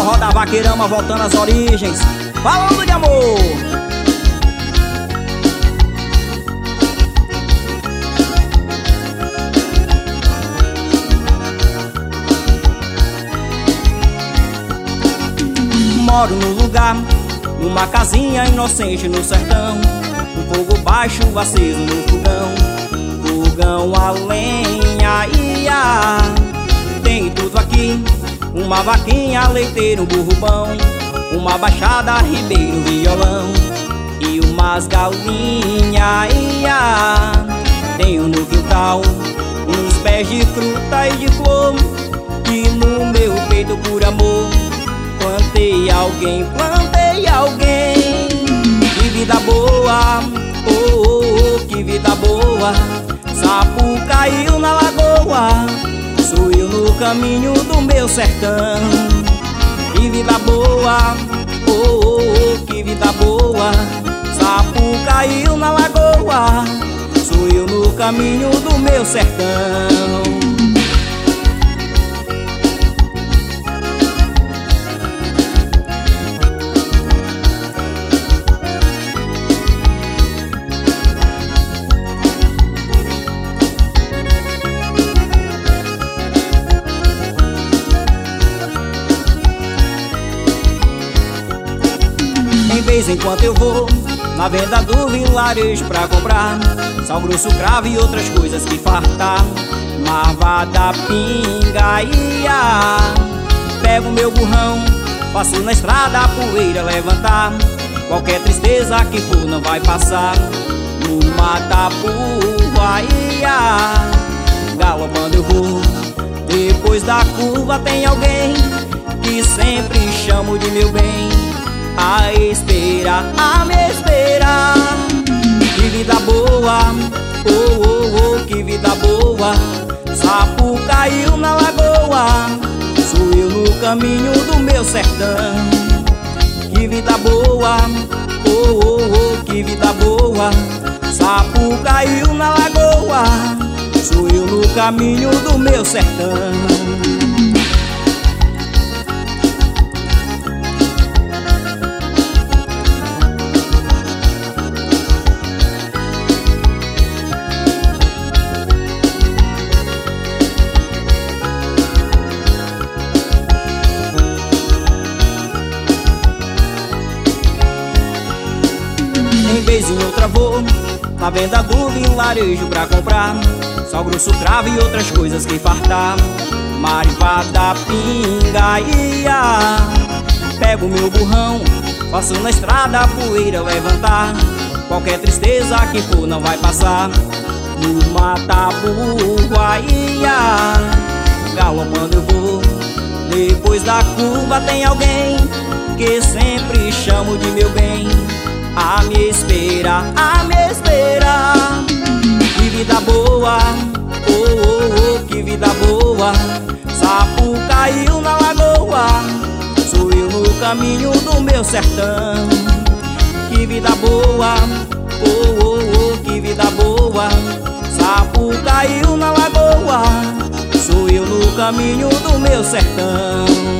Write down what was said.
roda vaqueirama voltando às origens, falando de amor. Moro no lugar, numa casinha inocente no sertão, um fogo baixo aceso no fogão, fogão a lenha, ia. Tem tudo aqui, uma vaquinha, leiteiro, um burro bom, uma baixada, ribeiro, violão e umas galinhas, ia. Tenho no quintal uns pés de fruta e de flor, e no meu peito por amor plantei alguém, plantei alguém. Que vida boa, oh, oh, oh, que vida boa. Sapo caiu na lagoa, sou eu no caminho do meu sertão. Que vida boa, oh, oh, oh, que vida boa. Sapo caiu na lagoa, sou eu no caminho do meu sertão. De vez em quando eu vou na venda do vilarejo pra comprar sal grosso, cravo e outras coisas que fartar. Marvada, pinga, ia. Pego meu burrão, passo na estrada, a poeira levantar. Qualquer tristeza que for não vai passar. No mata-burra, ia. Galopando eu vou, depois da curva tem alguém que sempre chamo de meu bem, a esperar, a me esperar. Que vida boa, oh, oh, oh, que vida boa. Sapo caiu na lagoa, sou eu no caminho do meu sertão. Que vida boa, oh, oh, oh, que vida boa. Sapo caiu na lagoa, sou eu no caminho do meu sertão. Em vez em outra vou na venda do vilarejo pra comprar sal grosso, cravo e outras coisas que fartar. Marivada, pinga, ia. Pego meu burrão, passo na estrada, a poeira levantar. Qualquer tristeza que for não vai passar. No mata-burra, ia. Galopando eu vou, depois da curva tem alguém que sempre chamo de meu bem, a me esperar, a me esperar. Que vida boa, oh, oh, oh, que vida boa. Sapo caiu na lagoa, sou eu no caminho do meu sertão. Que vida boa, oh, oh, oh, que vida boa. Sapo caiu na lagoa, sou eu no caminho do meu sertão.